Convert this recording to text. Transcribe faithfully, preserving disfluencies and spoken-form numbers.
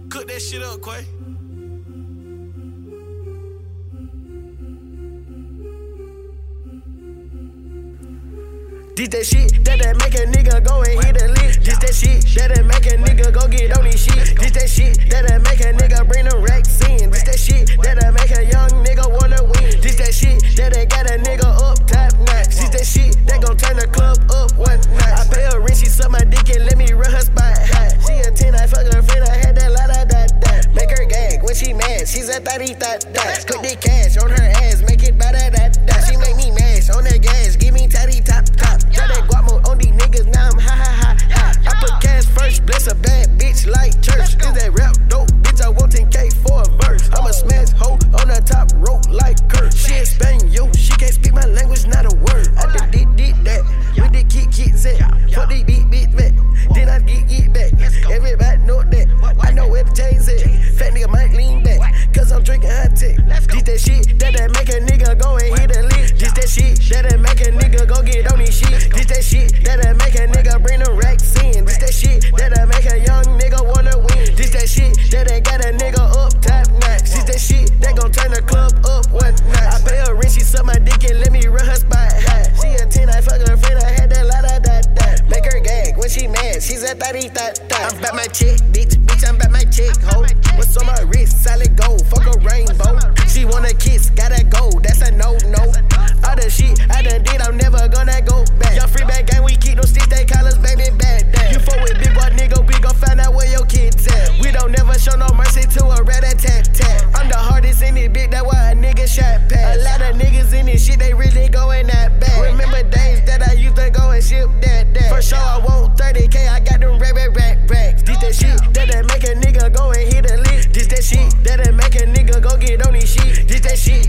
Cook that shit up, Quay. This that shit that'll make a nigga go and hit a lick. This that shit that'll make a nigga go get on his shit. This that shit that'll make a nigga bring them racks in. This that shit that'll make a young nigga wanna win. This that shit that'll got a nigga up top notch. This that shit that gon' turn the club up one notch. I pay her rent, she suck my dick and let me run her spot high. She a ten, I fuck her friend, I had that la da da da. Make her gag when she mad, she's a thotty thot dot. Put the cash on her ass, make it ba da da da. She make me mash on that gas, give me tatty top top. Try that guamo on these niggas, now I'm ha ha ha ha. I put cash first, bless a bad bitch like church. Is that rap dope, bitch? I want ten K for a verse. I'm a smash hoe on the top rope like Kurt. She in Spaniel, she can't speak my language, not a word. I did did did that with the kick kick set. Fuck the beat beat back, then I get get back. Everybody know that, I know where the chains at. Fat nigga might lean back, cause I'm drinking hot tech. This that shit that'll make a nigga go and hit a lick. This that shit that'll make a nigga go get on his shit. This that shit that'll make a nigga bring them racks in. This that shit that'll make a young nigga wanna win. This that shit that'll got a nigga up top notch. This that shit that gon' turn the club up one notch. I pay her rent, she suck my dick and let me run her spot high. She a ten, I fuck her friend, I had that la da da da. Make her gag when she mad, she's a thotty thot thot. I'm back my chick, bitch, bitch, I'm back my chick, ho. What's on my wrist, solid gold, fuck a rainbow. She wanna kiss, gotta go, that's a no no. All the shit I done did, I'm never gonna go back. Young free bag gang, we keep those sticks, they call us baby bad dad. You fuck with big boy nigga, we gon' find out where your kids at. We don't never show no mercy to a rat a tat tat. I'm the hardest in this bitch, that's why a nigga shot past. A lot of niggas in this shit, they really going that bad. Remember days that I used to go and ship that that. For sure I want thirty K, I got them rabbit rack racks. This that shit that'll make a nigga go and hit a lick. This that shit that'll make a nigga go get on his shit. This that shit